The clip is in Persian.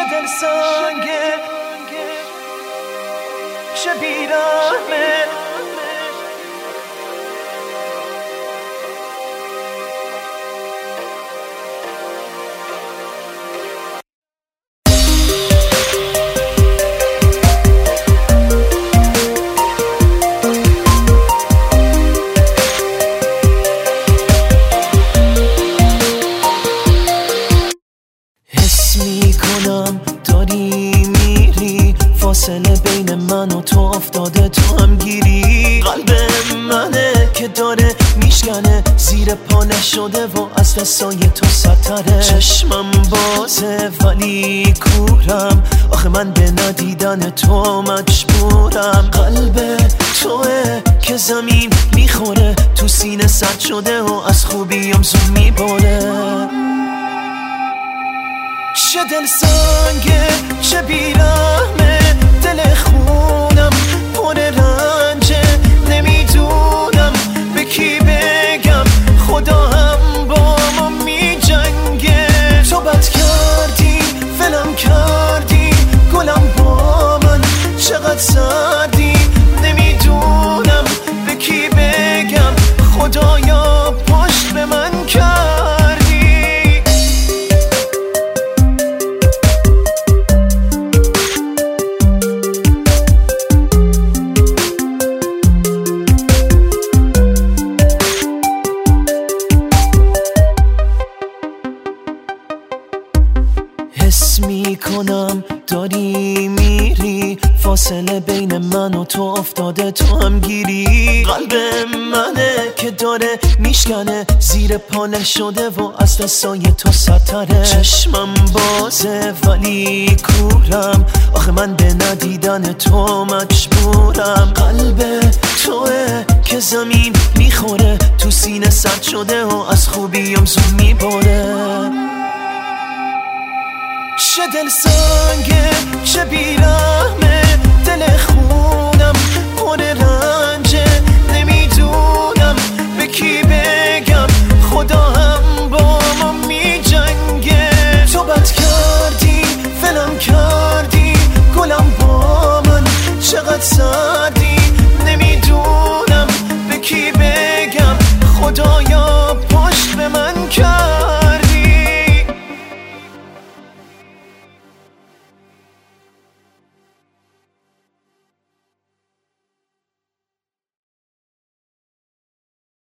دل سنگه چه بیرحمه حس میکنم داری میری، فاصله بین من و تو افتاده، تو هم گیری. قلب منه که داره میشکنه، زیر پا نشده و از دستای تو سطره. چشمم بازه ولی کورم، آخه من به ندیدن تو مجبورم. قلب توه که زمین میخوره، تو سینه سرد شده و از خوبیم زود میباره. چه دل سنگه چه بیرحمه، دل خونم پر رنجه، نمیدونم به کی بگم، خدا هم با ما می جنگه. تو بد کردی ولم کردی، گلم با من چقدر سردی، نمیدونم به کی بگم، خدایا پشت به من کردی. حس میکنم داری میری، فاصله بین من و تو افتاده، تو هم گیری. قلب منه که داره میشکنه، زیر پا نشده و از دستای تو سطره. چشمم بازه ولی کورم، آخه من به ندیدن تو مجبورم. قلب توه که زمین میخوره، تو سینه سرد شده و از خوبیم زود میباره. چه دل سنگه چه بیرحمه، دل خونم پر رنجه، نمیدونم به کی بگم، خدا هم با ما می جنگه. تو بد کردی ولم کردی، گلم با من چقدر سرد